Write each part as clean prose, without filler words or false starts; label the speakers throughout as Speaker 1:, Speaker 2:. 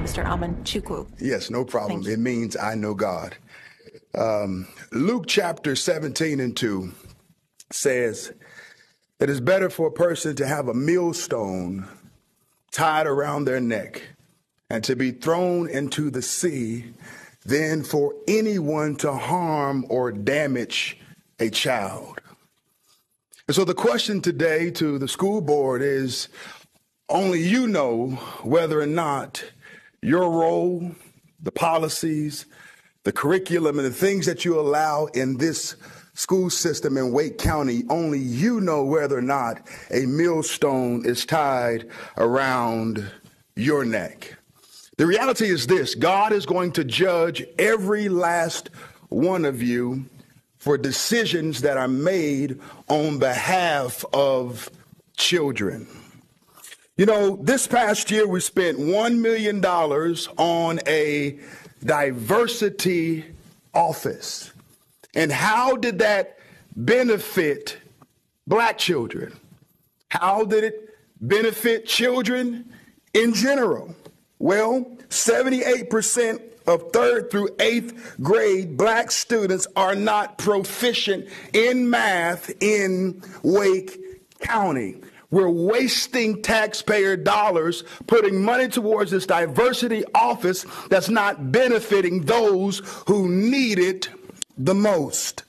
Speaker 1: Mr. Amanchukwu.
Speaker 2: Yes, no problem. It means I know God. Luke chapter 17:2 says that it's better for a person to have a millstone tied around their neck and to be thrown into the sea than for anyone to harm or damage a child. And so the question today to the school board is, only you know whether or not your role, the policies, the curriculum, and the things that you allow in this school system in Wake County, only you know whether or not a millstone is tied around your neck. The reality is this: God is going to judge every last one of you for decisions that are made on behalf of children. You know, this past year we spent $1 million on a diversity office. And how did that benefit black children? How did it benefit children in general? Well, 78% of 3rd through 8th grade black students are not proficient in math in Wake County. We're wasting taxpayer dollars putting money towards this diversity office that's not benefiting those who need it the most.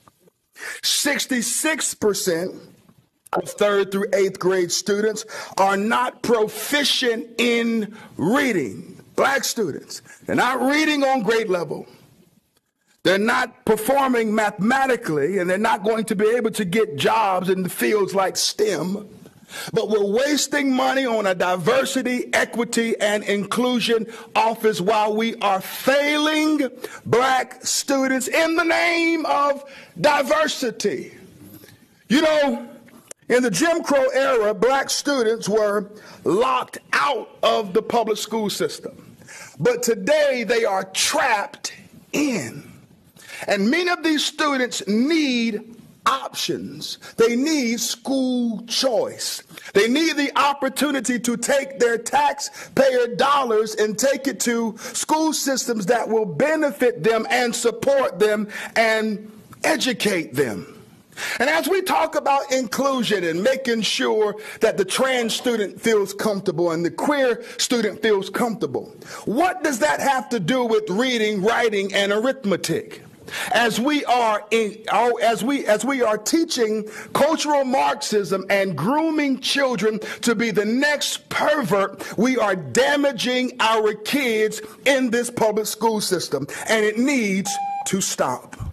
Speaker 2: 66% of 3rd through 8th grade students are not proficient in reading. Black students, they're not reading on grade level. They're not performing mathematically, and they're not going to be able to get jobs in the fields like STEM. But we're wasting money on a diversity, equity, and inclusion office while we are failing black students in the name of diversity. You know, in the Jim Crow era, black students were locked out of the public school system. But today they are trapped in. And many of these students need options. They need school choice. They need the opportunity to take their taxpayer dollars and take it to school systems that will benefit them and support them and educate them. And as we talk about inclusion and making sure that the trans student feels comfortable and the queer student feels comfortable, what does that have to do with reading, writing, and arithmetic? As we are teaching cultural Marxism and grooming children to be the next pervert, we are damaging our kids in this public school system, and it needs to stop.